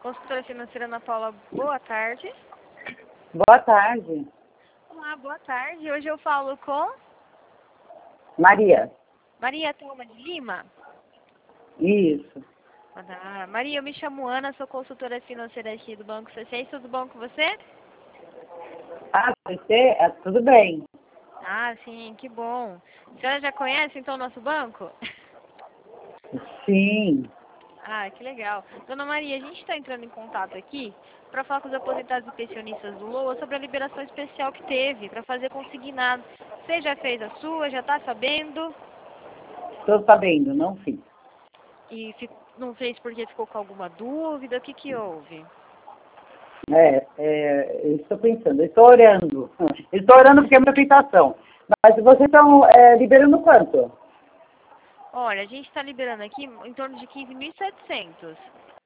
Consultora financeira Ana Paula, boa tarde. Boa tarde. Olá, boa tarde. Hoje eu falo com Maria. Maria Thelma de Lima. Isso. Maria, eu me chamo Ana, sou consultora financeira aqui do Banco C6. Tudo bom com você? Você? Tudo bem. Ah, sim, que bom. A senhora já conhece, então, o nosso banco? Sim. Ah, que legal. Dona Maria, a gente está entrando em contato aqui para falar com os aposentados e pensionistas do LOA sobre a liberação especial que teve para fazer consignado. Você já fez a sua? Já está sabendo? Estou sabendo, não fiz. E não fez porque ficou com alguma dúvida? O que houve? Eu estou pensando, eu estou orando. Estou orando porque é minha tentação. Mas vocês estão liberando quanto? Olha, a gente está liberando aqui em torno de 15.700.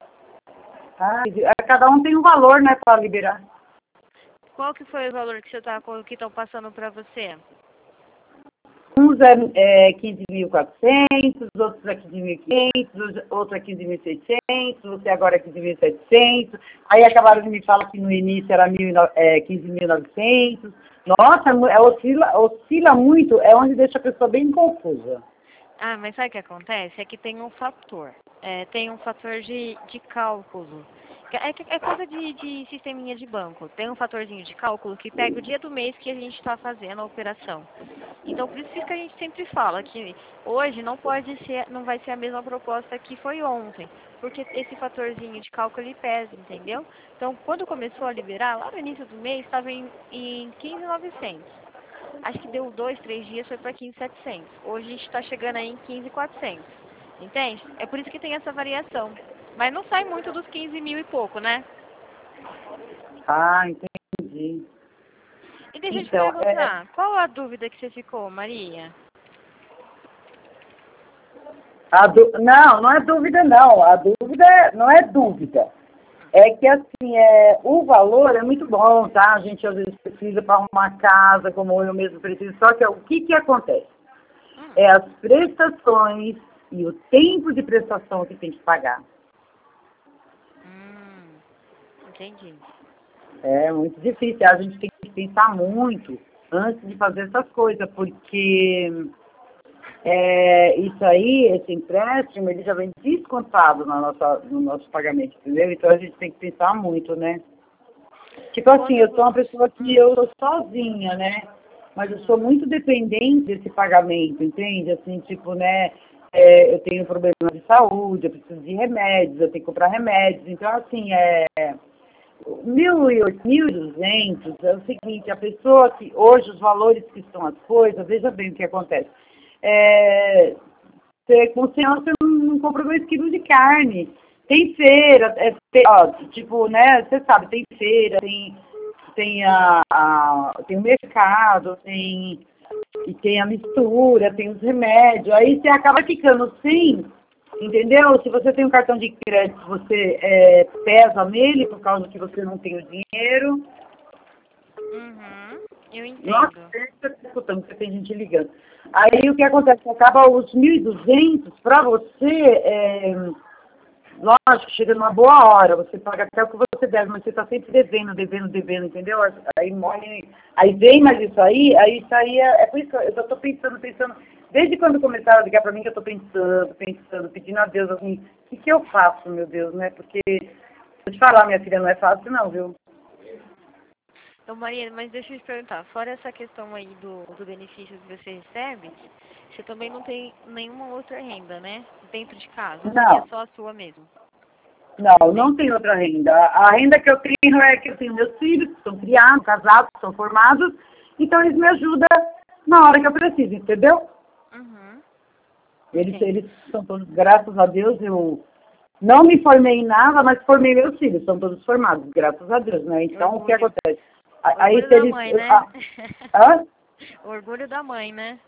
Cada um tem um valor, né, para liberar. Qual que foi o valor que que estão passando para você? Uns é 15.400, outros é 15.500, outros é 15.600, você agora é 15.700. Aí acabaram de me falar que no início era 15.900. Nossa, oscila muito, é onde deixa a pessoa bem confusa. Ah, mas sabe o que acontece? É que tem um fator. Tem um fator de cálculo. É coisa de sisteminha de banco. Tem um fatorzinho de cálculo que pega o dia do mês que a gente está fazendo a operação. Então, por isso que a gente sempre fala que hoje não vai ser a mesma proposta que foi ontem. Porque esse fatorzinho de cálculo ele pesa, entendeu? Então, quando começou a liberar, lá no início do mês, estava em 15.900. Acho que deu 2, 3 dias, foi para 15.700. Hoje a gente está chegando aí em 15.400. Entende? É por isso que tem essa variação. Mas não sai muito dos 15 mil e pouco, né? Ah, entendi. E deixa eu te Então, perguntar, qual a dúvida que você ficou, Maria? não é dúvida não. A dúvida não é dúvida. É que assim, o valor é muito bom, tá? A gente às vezes precisa para arrumar casa, como eu mesmo preciso. Só que o que acontece? É as prestações e o tempo de prestação que tem que pagar. Entendi. É muito difícil. A gente tem que pensar muito antes de fazer essas coisas, porque isso aí, esse empréstimo, ele já vem descontado no nosso pagamento, entendeu? Então a gente tem que pensar muito, né? Tipo assim, eu sou uma pessoa que eu sou sozinha, né? Mas eu sou muito dependente desse pagamento, entende? Assim, tipo, né? Eu tenho problema de saúde, eu preciso de remédios, eu tenho que comprar remédios. Então, assim, 1.800, 1.200 é o seguinte, a pessoa que hoje os valores que estão as coisas, veja bem o que acontece. Você não compra 2 quilos de carne. Tem feira, tipo, né, você sabe, tem feira, tem o mercado, tem a mistura, tem os remédios. Aí você acaba ficando sem, entendeu? Se você tem um cartão de crédito, você pesa nele por causa que você não tem o dinheiro. Eu entendo. Nossa, você está escutando, porque tem gente ligando. Aí o que acontece? Acaba os 1.200 para você, lógico, chega numa boa hora, você paga até o que você deve, mas você está sempre devendo, entendeu? Aí morre, aí vem mais isso aí é por isso que eu estou pensando, desde quando começaram a ligar para mim que eu estou pensando, pedindo a Deus assim, o que eu faço, meu Deus, né? Porque, vou te falar, minha filha, não é fácil não, viu? Então, Maria, mas deixa eu te perguntar, fora essa questão aí do benefício que você recebe, você também não tem nenhuma outra renda, né? Dentro de casa? Ou seria só a sua mesmo? Não tem outra renda. A renda que eu tenho é que eu tenho meus filhos, que são criados, casados, são formados, então eles me ajudam na hora que eu preciso, entendeu? Eles são todos, graças a Deus, eu não me formei em nada, mas formei meus filhos, são todos formados, graças a Deus, né? Então, o que acontece? Orgulho da mãe, né? Orgulho da mãe, né?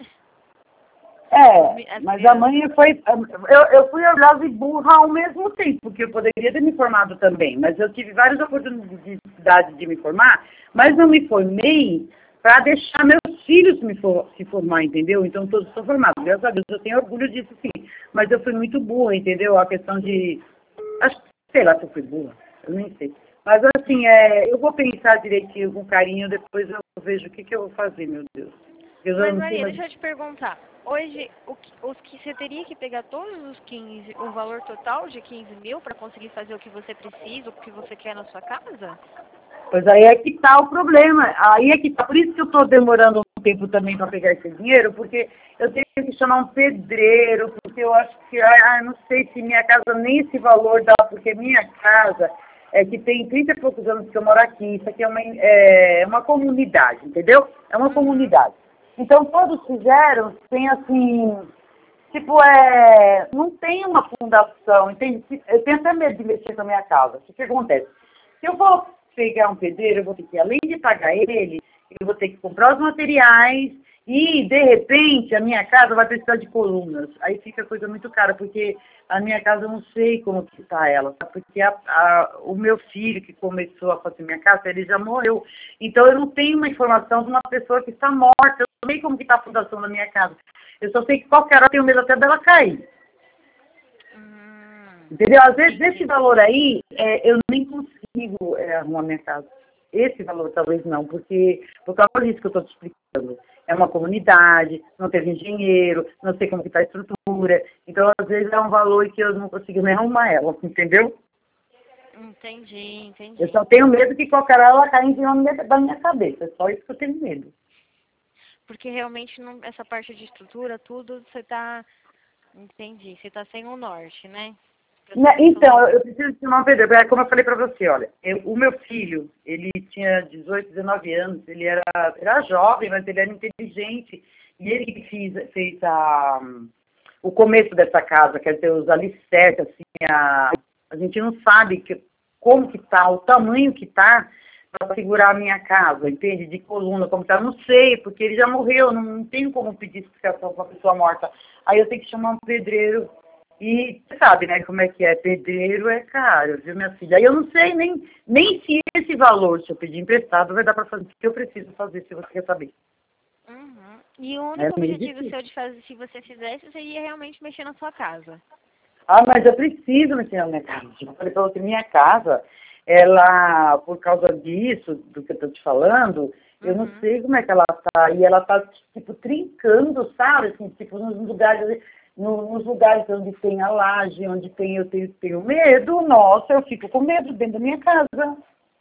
Mas a mãe foi... Eu fui orgulhosa e burra ao mesmo tempo, porque eu poderia ter me formado também, mas eu tive várias oportunidades de me formar, mas não me formei para deixar meus filhos se formar, entendeu? Então todos estão formados, graças a Deus, eu tenho orgulho disso sim, mas eu fui muito burra, entendeu? A questão de... sei lá se eu fui burra. Eu nem sei. Mas assim, eu vou pensar direitinho, com carinho, depois eu vejo o que eu vou fazer, meu Deus. Eu já Mas não sei Maria, mais. deixa eu te perguntar. Hoje, os que você teria que pegar todos os 15, o valor total de 15 mil para conseguir fazer o que você precisa, o que você quer na sua casa? Pois aí é que tá o problema. Aí é que tá. Por isso que eu estou demorando um tempo também para pegar esse dinheiro, porque eu tenho que chamar um pedreiro, porque eu acho que, não sei se minha casa nem esse valor dá, porque minha casa é que tem 30 e poucos anos que eu moro aqui, isso aqui é uma comunidade, entendeu? É uma Uhum. comunidade. Então todos fizeram, tem assim, tipo, não tem uma fundação, entende? Eu tenho até medo de mexer com a minha casa. O que acontece? Se eu vou pegar um pedreiro, eu vou ter que, além de pagar ele, eu vou ter que comprar os materiais e, de repente, a minha casa vai precisar de colunas. Aí fica coisa muito cara, porque a minha casa eu não sei como que está ela, sabe? Porque o meu filho que começou a fazer minha casa, ele já morreu. Então eu não tenho uma informação de uma pessoa que está morta. Eu não sei como que está a fundação da minha casa. Eu só sei que qualquer hora eu tenho medo até dela cair. Entendeu? Às vezes, esse Entendi. valor aí, eu nem consigo arrumar minha casa. Esse valor talvez não, porque por causa disso que eu estou te explicando. É uma comunidade, não teve engenheiro, não sei como que está a estrutura. Então, às vezes, é um valor que eu não consigo nem arrumar ela, entendeu? Entendi, Eu entendi. só tenho medo que qualquer hora ela caia em cima da minha cabeça. É só isso que eu tenho medo. Porque realmente essa parte de estrutura, tudo, você tá. Entendi. Você tá sem o norte, né? Pra saber o seu Então, valor. eu preciso de uma pedreira. Como eu falei para você, olha, o meu filho, ele tinha 18, 19 anos, ele era jovem, mas ele era inteligente. E ele que fez o começo dessa casa, quer dizer, os alicerces, assim, a gente não sabe como que tá, o tamanho que tá para segurar a minha casa, entende? De coluna, como tá, não sei, porque ele já morreu, não tenho como pedir explicação para uma pessoa morta. Aí eu tenho que chamar um pedreiro e você sabe, né, como é que é? Pedreiro é caro, viu, minha filha? Aí eu não sei nem se esse valor, se eu pedir emprestado, vai dar para fazer o que eu preciso fazer, se você quer saber. Uhum. E o É único meio objetivo difícil. seu de fazer, se você fizesse, seria realmente mexer na sua casa. Mas eu preciso mexer na minha casa. Eu falei para você, minha casa, ela, por causa disso, do que eu estou te falando, eu não Uhum. sei como é que ela tá. E ela tá, tipo, trincando, sabe? Assim, tipo, nos lugares onde tem a laje, onde eu tenho medo, nossa, eu fico com medo dentro da minha casa.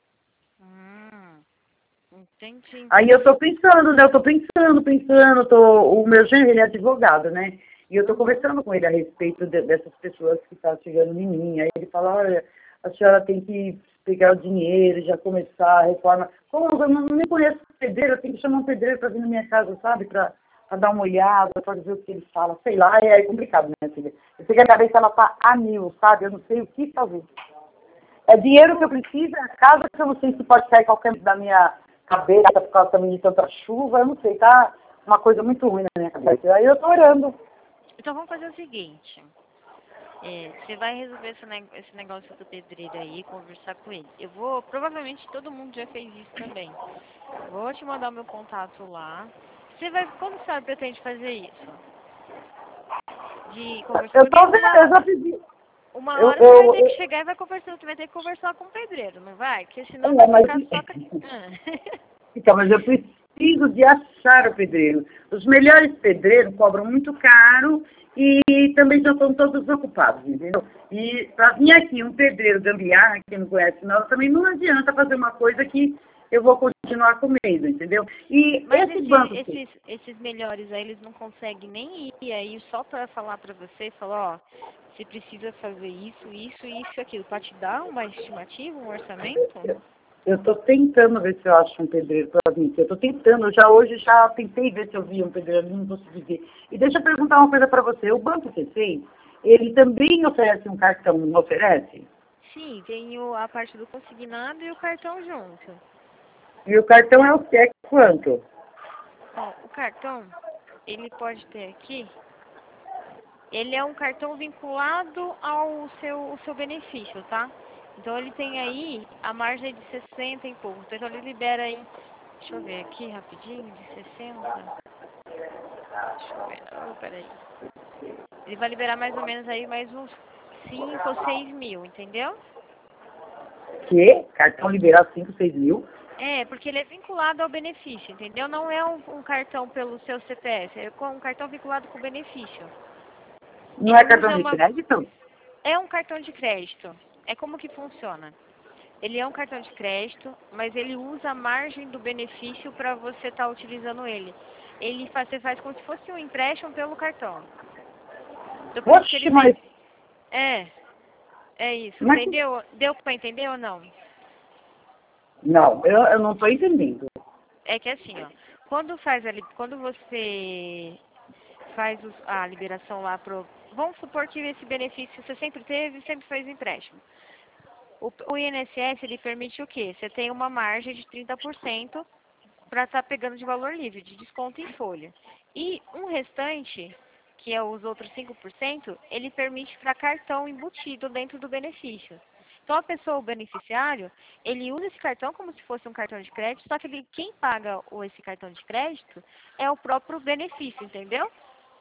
Hum, entendi, Aí eu tô entendi. pensando, né? Eu tô pensando, o meu genro, ele é advogado, né? E eu tô Uhum. conversando com ele a respeito dessas pessoas que estão chegando em mim. Aí ele fala, olha, a senhora tem que pegar o dinheiro, já começar a reforma. Como eu não me conheço pedreiro, eu tenho que chamar um pedreiro para vir na minha casa, sabe? Para dar uma olhada, para ver o que ele fala. Sei lá, é complicado, né, filha? Eu sei que a cabeça ela tá a mil, sabe? Eu não sei o que fazer. É dinheiro que eu preciso, é a casa que eu não sei se pode cair qualquer da minha cabeça por causa também de tanta chuva, eu não sei, tá uma coisa muito ruim na minha cabeça. Aí eu tô orando. Então vamos fazer o seguinte. Você vai resolver esse negócio do pedreiro aí, conversar com ele. Eu vou, provavelmente todo mundo já fez isso também. Vou te mandar o meu contato lá. Quando você pretende fazer isso? De conversar, Eu porque tô vendo, eu já pedi. uma Eu, hora você vai eu, ter que eu, chegar e vai conversar, você vai ter que conversar com o pedreiro, não vai? Porque senão vai mas, ficar só com... então, mas eu preciso de achar o pedreiro. Os melhores pedreiros cobram muito caro e também já estão todos ocupados, entendeu? E para vir aqui um pedreiro gambiarra, que não conhece nada, também não adianta fazer uma coisa que eu vou continuar com medo, entendeu? E Mas esse banco aqui, esses melhores aí, eles não conseguem nem ir aí só para falar para você, falar, ó, você precisa fazer isso, isso, isso e aquilo, para te dar uma estimativa, um orçamento? eu estou tentando ver se eu acho um pedreiro para vir aqui. Eu estou tentando, hoje já tentei ver se eu vi um pedreiro, não consegui ver. E deixa eu perguntar uma coisa para você. O banco que fez, ele também oferece um cartão, não oferece? Sim, tem a parte do consignado e o cartão junto. E o cartão é o que? É quanto? Ó, o cartão, ele pode ter aqui, ele é um cartão vinculado ao seu benefício, tá? Então ele tem aí a margem de 60 e pouco. Então ele libera aí, deixa eu ver aqui rapidinho, de 60. Deixa eu ver, oh, peraí. Ele vai liberar mais ou menos aí mais uns 5 ou 6 mil, entendeu? Que? Cartão liberar 5, 6 mil? É, porque ele é vinculado ao benefício, entendeu? Não é um cartão pelo seu CPF, é um cartão vinculado com o benefício. Não é cartão de crédito? É um cartão de crédito. É como que funciona? Ele é um cartão de crédito, mas ele usa a margem do benefício para você estar utilizando ele. Você faz como se fosse um empréstimo pelo cartão. Então, por isso que Oxe, ele mas... vem. É isso. mas... Entendeu? Deu para entender ou não? Não, eu não estou entendendo. É que assim, ó, quando você faz a liberação lá pro, vamos supor que esse benefício você sempre teve, sempre fez empréstimo. O INSS, ele permite o quê? Você tem uma margem de 30% para estar pegando de valor livre, de desconto em folha. E um restante, que é os outros 5%, ele permite para cartão embutido dentro do benefício. Então, a pessoa, o beneficiário, ele usa esse cartão como se fosse um cartão de crédito, só que quem paga esse cartão de crédito é o próprio benefício, entendeu?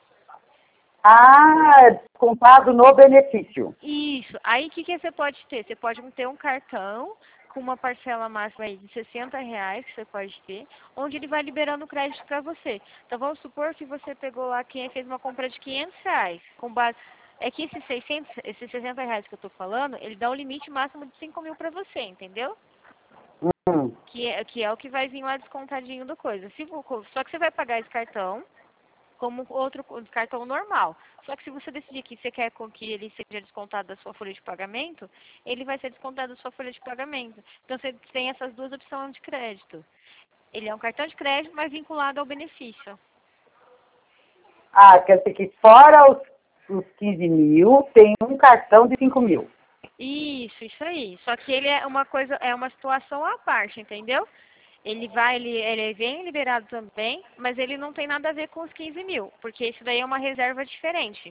Ah, descontado no benefício. Isso. Aí, o que você pode ter? Você pode ter um cartão com uma parcela máxima aí de R$ 60 que você pode ter, onde ele vai liberando crédito para você. Então, vamos supor que você pegou lá, quem fez uma compra de R$ 500, com base... É que esses R$ 60 que eu tô falando, ele dá um limite máximo de 5 mil para você, entendeu? Que é o que vai vir lá descontadinho do coisa. Só que você vai pagar esse cartão como outro cartão normal. Só que se você decidir que você quer que ele seja descontado da sua folha de pagamento, ele vai ser descontado da sua folha de pagamento. Então você tem essas duas opções de crédito. Ele é um cartão de crédito, mas vinculado ao benefício. Ah, quer dizer que fora os 15 mil, tem um cartão de 5 mil. Isso aí. Só que ele é uma situação à parte, entendeu? Ele vem liberado também, mas ele não tem nada a ver com os 15 mil, porque isso daí é uma reserva diferente.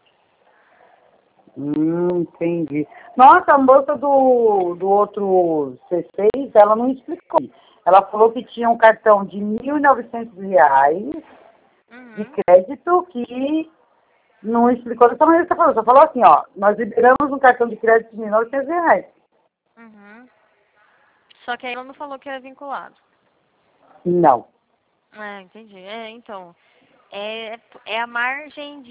Entendi. Nossa, a moça do outro C6, ela não explicou. Ela falou que tinha um cartão de R$ 1.900 de crédito que não explicou dessa maneira que você falou. Só falou assim, ó, nós liberamos um cartão de crédito de R$ 1.900. Só que aí ela não falou que era vinculado. Não. Entendi. Então, é a margem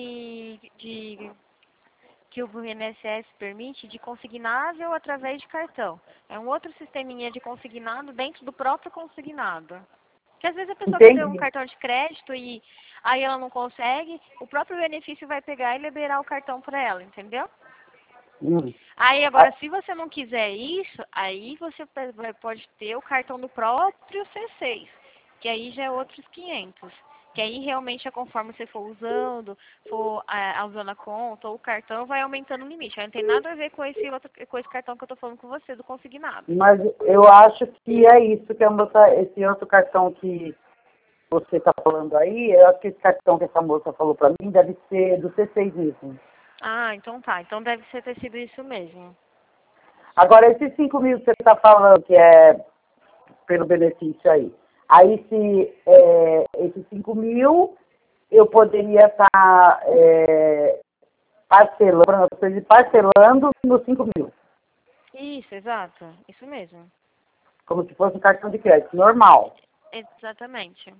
que o INSS permite de consignável através de cartão. É um outro sisteminha de consignado dentro do próprio consignado. Porque às vezes a pessoa quer ter um cartão de crédito e aí ela não consegue, o próprio benefício vai pegar e liberar o cartão para ela, entendeu? Aí agora, se você não quiser isso, aí você pode ter o cartão do próprio C6, que aí já é outros 500. Que aí realmente é conforme você for usando, usando a conta ou o cartão, vai aumentando o limite. Aí não tem nada a ver com esse cartão que eu tô falando com você, do consignado. Mas eu acho que é isso que esse outro cartão que você está falando aí, eu acho que esse cartão que essa moça falou para mim deve ser do C6 mesmo. Então tá. Então deve ter sido isso mesmo. Agora, esses 5 mil que você está falando, que é pelo benefício aí, se esses 5 mil, eu poderia estar parcelando nos 5 mil. Isso, exato. Isso mesmo. Como se fosse um cartão de crédito, normal. Exatamente.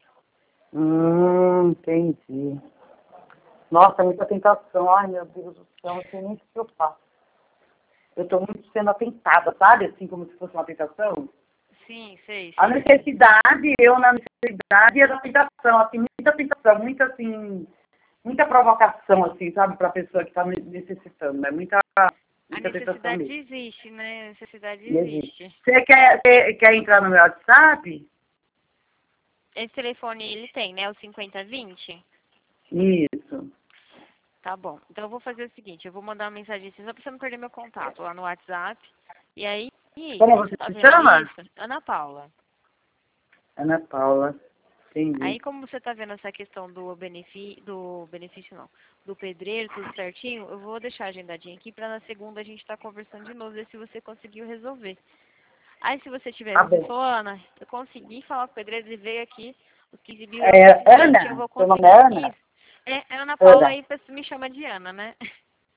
Entendi. Nossa, muita tentação. Ai, meu Deus do céu, não sei nem o que eu faço. Eu estou muito sendo atentada, sabe? Assim, como se fosse uma tentação. Sim, sei. A necessidade, eu na necessidade e a tentação, assim, muita tentação, muita provocação, assim, sabe? Para a pessoa que está necessitando, né? Muita A tentação necessidade mesmo. existe, né? A necessidade existe. Você quer entrar no meu WhatsApp? Esse telefone ele tem, né? O 5020? Isso. Tá bom. Então eu vou fazer o seguinte, eu vou mandar uma mensagem assim, só pra você não perder meu contato lá no WhatsApp. E aí, Como você se chama? Isso, Ana Paula. Ana Paula. Entendi. Aí como você tá vendo essa questão do benefício não, do pedreiro, tudo certinho, eu vou deixar agendadinho aqui pra na segunda a gente tá conversando de novo, ver se você conseguiu resolver. Aí se você tiver, você falou, Ana, eu consegui falar com o pedreiro, ele veio aqui, os 15 mil, Ana? eu vou Seu conseguir. nome é Ana? Isso. É Ana Paula, aí me chama de Ana, né?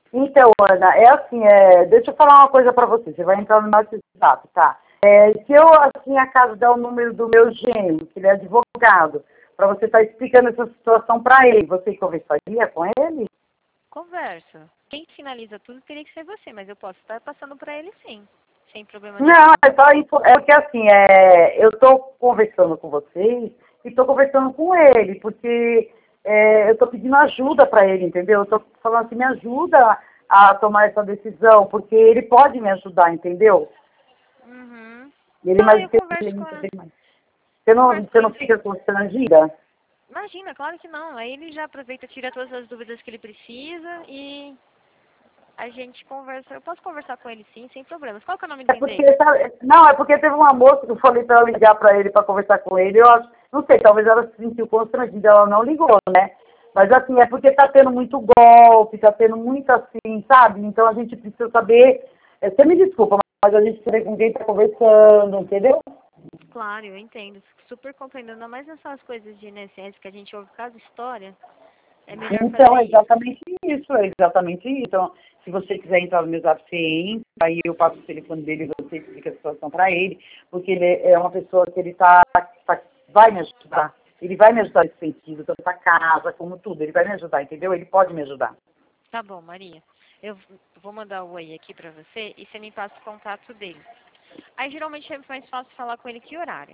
Então, Ana, é assim, deixa eu falar uma coisa para você. Você vai entrar no nosso WhatsApp, tá? Se eu, assim, acaso dar o número do meu genro, que ele é advogado, para você estar explicando essa situação para ele, você conversaria com ele? Converso. Quem finaliza tudo teria que ser você, mas eu posso estar passando para ele sim, sem problema nenhum. Não, é só isso. É porque, assim, eu estou conversando com vocês e estou conversando com ele, porque eu estou pedindo ajuda para ele, entendeu? Eu estou falando assim, me ajuda a tomar essa decisão, porque ele pode me ajudar, entendeu? Uhum. Ele é Tá, mais eu converso com experiente, ela. bem mais. Converso com Você não ele sim. fica constrangida? Imagina, claro que não. Aí ele já aproveita, tira todas as dúvidas que ele precisa e a gente conversa. Eu posso conversar com ele sim, sem problemas. Qual que é o É nomezinho porque, dele? não, é porque teve uma moça que eu falei para ela ligar para ele para conversar com ele. Eu acho, não sei, talvez ela se sentiu constrangida, ela não ligou, né? Mas assim, é porque tá tendo muito golpe, tá tendo muito assim, sabe? Então a gente precisa saber. Você me desculpa, mas a gente precisa ver com quem tá conversando, entendeu? Claro, eu entendo. Super compreendendo, ainda mais nessas coisas de INSS que a gente ouve cada história, é melhor Então, fazer é isso. exatamente isso, é exatamente isso. Então, se você quiser entrar no meu zap, você entra, aí eu passo o telefone dele e você explica a situação para ele, porque ele é uma pessoa que ele vai me ajudar. Ele vai me ajudar nesse sentido, tanto a casa como tudo. Ele vai me ajudar, entendeu? Ele pode me ajudar. Tá bom, Maria. Eu vou mandar o oi aqui pra você e você me passa o contato dele. Aí geralmente é mais fácil falar com ele que horário.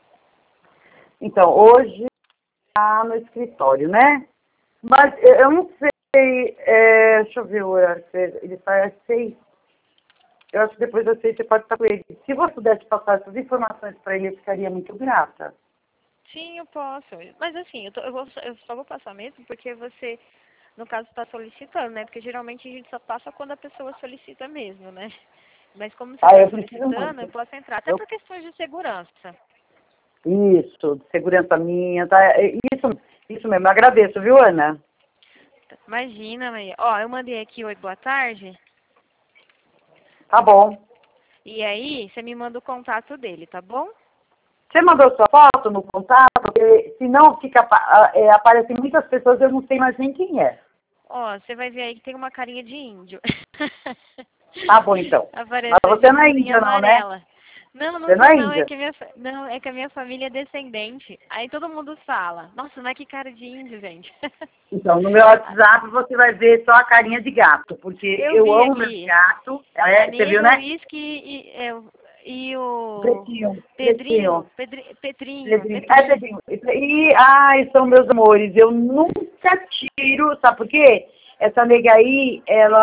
Então, hoje está no escritório, né? Mas eu não sei, deixa eu ver o horário, ele sai às 6. Eu acho que depois das 6 você pode estar com ele. Se você pudesse passar essas informações para ele, eu ficaria muito grata. Sim, eu posso. Mas assim, eu só vou passar mesmo porque você, no caso, está solicitando, né? Porque geralmente a gente só passa quando a pessoa solicita mesmo, né? Mas como você Ah, está eu preciso solicitando, eu muito. posso entrar. Até Eu, por questões de segurança. isso, de segurança minha, tá? Isso mesmo, agradeço, viu, Ana? Imagina, Maria. Ó, eu mandei aqui oi, boa tarde. Tá bom. E aí, você me manda o contato dele, tá bom? Você mandou sua foto no contato? Porque senão aparecem muitas pessoas, eu não sei mais nem quem é. Ó, você vai ver aí que tem uma carinha de índio. Tá bom, então. Mas Apareceu de você não é blusinha índia, não, né? amarela. Não, não Você não sou é não, índia. não, é que a minha família é descendente. Aí todo mundo fala, nossa, mas que cara de índio, gente. Então, no meu WhatsApp você vai ver só a carinha de gato, porque Eu eu vi amo meus aqui, gatos. a Você viu, Nego, o né? Whisky e o Pretinho, pretinho. Pedrinho, Petrinho, Pedrinho. Petrinho. Pedrinho. Ai, são meus amores. Eu nunca tiro, sabe por quê? Essa nega aí,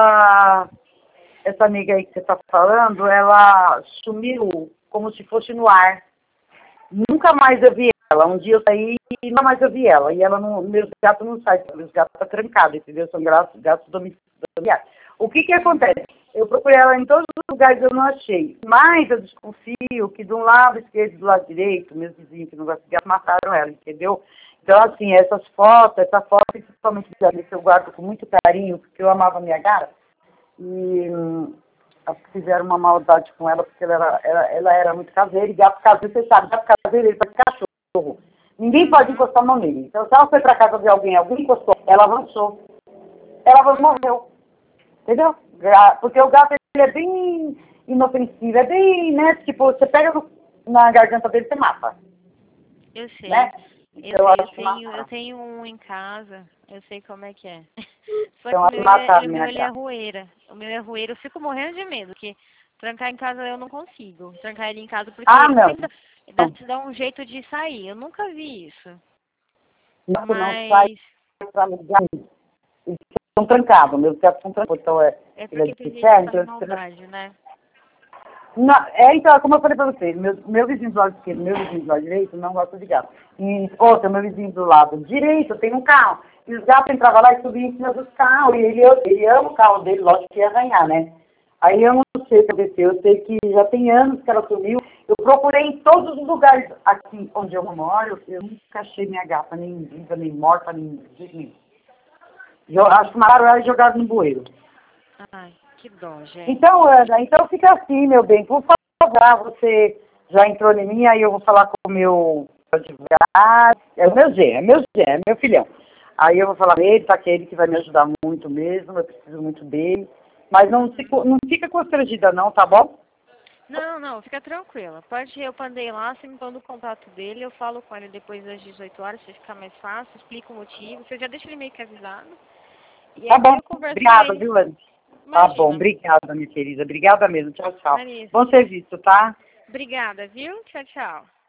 essa nega aí que você tá falando, ela sumiu como se fosse no ar. Nunca mais eu vi ela. Um dia eu saí e nunca mais eu vi ela. E ela não, meus gatos não saem, meus gatos estão trancados, entendeu? São gatos domiciliares. O que que Uhum. acontece? Eu procurei ela em todos os lugares, eu não achei. Mas eu desconfio que de um lado esquerdo e do lado direito, meus vizinhos que não gostam de gato mataram ela, entendeu? Então, assim, essa foto, principalmente dela, que eu guardo com muito carinho, porque eu amava a minha gata, e fizeram uma maldade com ela, porque ela era muito caseira, e gato caseiro, você sabe, gato caseiro, ele faz cachorro. Ninguém pode Uhum. encostar a mão nele. Então, se ela foi para casa de alguém encostou, ela avançou. Ela Uhum. morreu. Entendeu? Porque o gato, ele é bem inofensivo, é bem, né, tipo, você pega na garganta dele, você mata, Eu sei. né? Eu Então, eu sei, acho que eu mataram. tenho um em casa. Eu sei como é que é. Só Então, que o acho que meu, mataram o minha meu ele é gata. rueira. O meu é rueira. Eu fico morrendo de medo, porque trancar em casa eu não consigo. Trancar ele em casa porque Ah, ele não. sempre Não, dá um jeito de sair. Eu nunca vi isso. não sai Mas para lugar. Eles estão trancados, meus gatos estão trancados. Então, é ele é porque tem de gente que ferro, faz então maldade, né? não, então, como eu falei pra você, meu vizinho do lado esquerdo, meu vizinho do lado direito não gosta de gato. E outra, meu vizinho do lado direito tem um carro. E os gatos entravam lá e subiam em cima dos carros. E ele ama o carro dele, lógico que ia arranhar, né? Aí eu não sei o que aconteceu. Eu sei que já tem anos que ela sumiu. Eu procurei em todos os lugares aqui onde eu moro. Eu nunca achei minha gata, nem viva, nem morta, nem de jeito nenhum. Eu acho que mataram ela e jogaram no bueiro. Ai, que dó, gente. Então, Ana, então fica assim, meu bem. Por favor, você já entrou em mim, aí eu vou falar com o meu advogado. É o meu genro, é meu filhão. Aí eu vou falar com ele, tá, que é ele que vai me ajudar muito mesmo, eu preciso muito dele. Mas não fica constrangida não, tá bom? Não, fica tranquila. Eu mandei lá, você me manda o contato dele, eu falo com ele depois das 18 horas, se ficar mais fácil, explico o motivo, você já deixa ele meio que avisado. E Tá aí bom, eu converso obrigada, com ele. viu, Anne? Tá Imagina. bom, obrigada, minha querida. Obrigada mesmo, tchau, tchau. Marisa. Bom serviço, tá? Obrigada, viu? Tchau, tchau.